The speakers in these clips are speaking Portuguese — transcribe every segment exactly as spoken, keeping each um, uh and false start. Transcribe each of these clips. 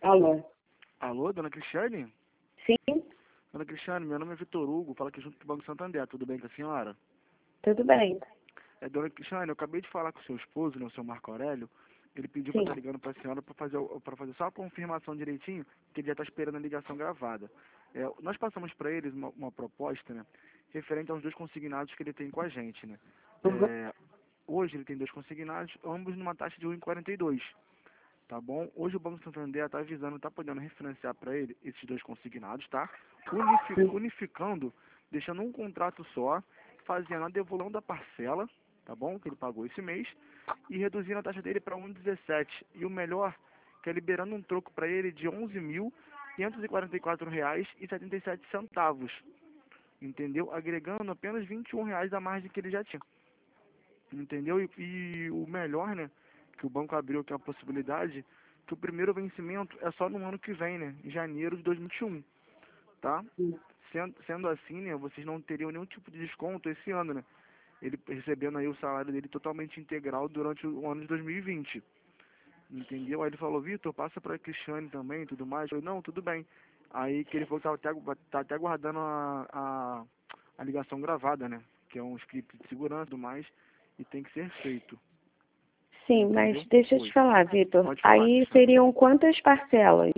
Alô? Alô, dona Cristiane? Sim, Dona Cristiane, meu nome é Vitor Hugo, fala aqui junto do Banco Santander, tudo bem com a senhora? tudo bem. É, dona Cristiane, eu acabei de falar com o seu esposo, né, o seu Marco Aurélio, ele pediu para Sim. estar ligando para a senhora para fazer, o- pra fazer só a confirmação direitinho, que ele já está esperando a ligação gravada. É, nós passamos para eles uma, uma proposta, né, referente aos dois consignados que ele tem com a gente, né. Uhum. É, hoje ele tem dois consignados, ambos numa taxa de um vírgula quarenta e dois. Tá bom? Hoje o Banco Santander está avisando, está podendo refinanciar para ele esses dois consignados, tá? Unifi- unificando, deixando um contrato só, fazendo a devolução da parcela, tá bom? Que ele pagou esse mês, e reduzindo a taxa dele para um vírgula dezessete. E o melhor, que é liberando um troco para ele de onze mil quinhentos e quarenta e quatro reais e setenta e sete centavos. Entendeu? Agregando apenas vinte e um reais da margem que ele já tinha. Entendeu? E, e o melhor, né, que o banco abriu aqui a possibilidade, que o primeiro vencimento é só no ano que vem, né, em janeiro de dois mil e vinte e um, tá? Sendo, sendo assim, né, vocês não teriam nenhum tipo de desconto esse ano, né? Ele recebendo aí o salário dele totalmente integral durante o ano de dois mil e vinte. Entendeu? Aí ele falou, Vitor, passa pra Cristiane também e tudo mais. Eu falei, não, tudo bem. Aí que ele falou que tava até, tá até aguardando a, a, a ligação gravada, né? Que é um script de segurança e tudo mais, e tem que ser feito. Sim, mas Entendeu? deixa eu Oi. te falar, Vitor. Pode falar, Aí Cristiane. seriam quantas parcelas?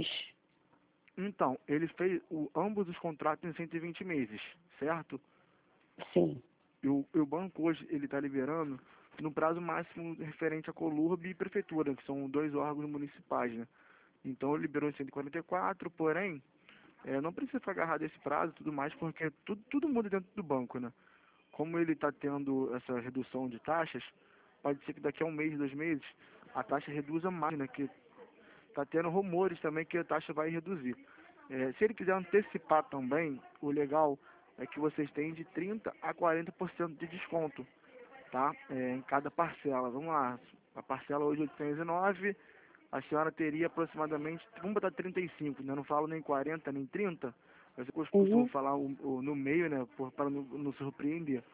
Então, ele fez o, ambos os contratos em cento e vinte meses, certo? Sim. E o, e o banco hoje, ele está liberando no prazo máximo referente à Colurb e Prefeitura, que são dois órgãos municipais, né? Então, ele liberou em cento e quarenta e quatro, porém, é, não precisa ficar agarrado a esse prazo e tudo mais, porque tudo, tudo muda dentro do banco, né? Como ele está tendo essa redução de taxas, pode ser que daqui a um mês, dois meses, a taxa reduza mais, né? Que está tendo rumores também que a taxa vai reduzir. É, se ele quiser antecipar também, o legal é que vocês têm de trinta por cento a quarenta por cento de desconto, tá? É, em cada parcela. Vamos lá, a parcela hoje é oitocentos e nove, a senhora teria aproximadamente, vamos botar trinta e cinco, né? Não falo nem quarenta, nem trinta, mas eu costumo Uhum. falar o, o, no meio, né? Por, para não, não surpreender.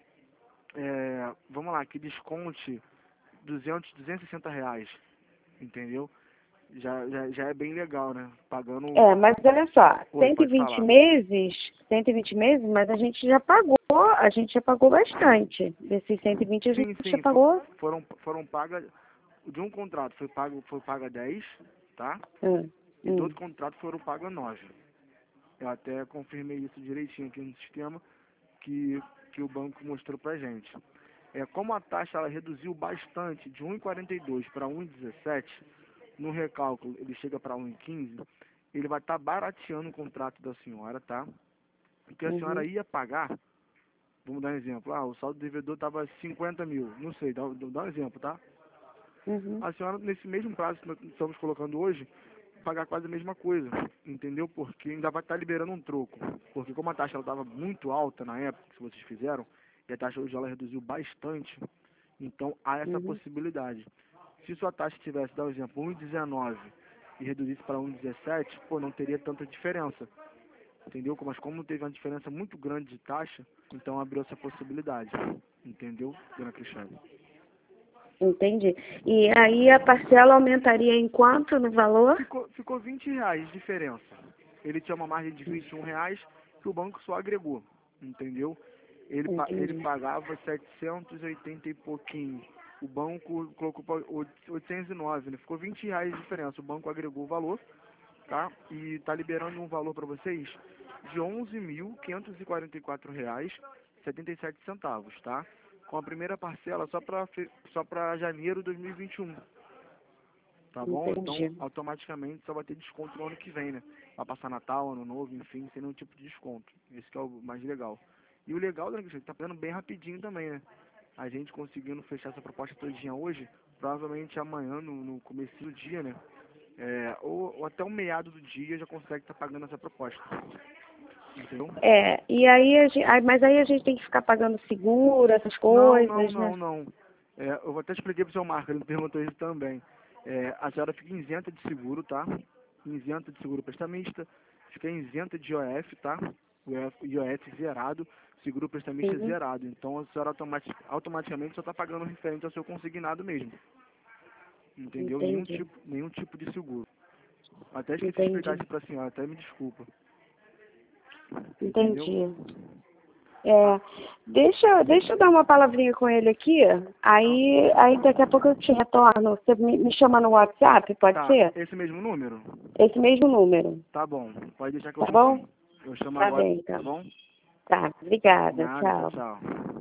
É, vamos lá, que desconte duzentos, duzentos e sessenta reais, entendeu? Já, já, já é bem legal, né? Pagando. É, mas olha só, Oi, cento e pode vinte falar. meses, cento e vinte meses, mas a gente já pagou, a gente já pagou bastante. Desses cento e vinte a gente Sim, já sim, fo- pagou. foram, foram pagas, de um contrato foi pago, foi paga dez, tá? Hum, E do hum. outro contrato foram paga nove. Eu até confirmei isso direitinho aqui no sistema que, que o banco mostrou pra gente. É, como a taxa ela reduziu bastante de um vírgula quarenta e dois para um vírgula dezessete, no recálculo ele chega para um vírgula quinze, ele vai estar barateando o contrato da senhora, tá? Porque a senhora Uhum. ia pagar, vamos dar um exemplo, ah, o saldo do devedor estava cinquenta mil, não sei, dá, dá um exemplo, tá? Uhum. A senhora, nesse mesmo prazo que nós estamos colocando hoje, pagar quase a mesma coisa, entendeu? Porque ainda vai estar liberando um troco. Porque como a taxa estava muito alta na época que vocês fizeram, e a taxa hoje ela reduziu bastante, então há essa Uhum. possibilidade. Se sua taxa tivesse, dar um exemplo, um vírgula dezenove e reduzisse para um vírgula dezessete, pô, não teria tanta diferença, entendeu? Mas como teve uma diferença muito grande de taxa, então abriu essa possibilidade, entendeu, dona Cristiane? Entendi. E aí a parcela aumentaria em quanto no valor? Ficou, ficou vinte reais de diferença. Ele tinha uma margem de vinte e um reais que o banco só agregou, entendeu? Ele, pa- ele Entendi. pagava setecentos e oitenta e pouquinho. O banco colocou para oitocentos e nove, né? Ficou vinte reais de diferença. O banco agregou o valor, tá? E está liberando um valor para vocês de onze mil quinhentos e quarenta e quatro reais e setenta e sete centavos, tá? Com a primeira parcela só para só para janeiro de dois mil e vinte e um. Tá bom? Então, Entendi. automaticamente só vai ter desconto no ano que vem, né? Vai passar Natal, Ano Novo, enfim, sem nenhum tipo de desconto. Esse que é o mais legal. E o legal, né, que tá pegando bem rapidinho também, né? A gente conseguindo fechar essa proposta todinha hoje, provavelmente amanhã, no, no começo do dia, né? É, ou, ou até o meado do dia já consegue estar pagando essa proposta. Entendeu? É, e aí, a gente, ai, mas aí a gente tem que ficar pagando seguro, essas Não, não, coisas, né? não, não. É, eu vou até explicar pro seu Marco, ele me perguntou isso também. É, a senhora fica isenta de seguro, tá? Isenta de seguro prestamista, fica isenta de I O F, tá? O I O F zerado, seguro prestamista Uhum. zerado. Então a senhora automati automaticamente só está pagando referente ao seu consignado mesmo. Entendeu? Nenhum Entendi. tipo, nenhum tipo de seguro. Até esqueci de Entendi. explicar isso pra senhora, até me desculpa. Entendi. É, deixa, deixa eu dar uma palavrinha com ele aqui, aí, aí daqui a pouco eu te retorno. Você me, me chama no WhatsApp, pode Tá, ser? esse mesmo número? Esse mesmo número. Tá bom, pode deixar que eu Tá chamo. bom? Eu chamo Tá agora, bem, então. tá bom? Tá, obrigada. Nada, Tchau. tchau, tchau.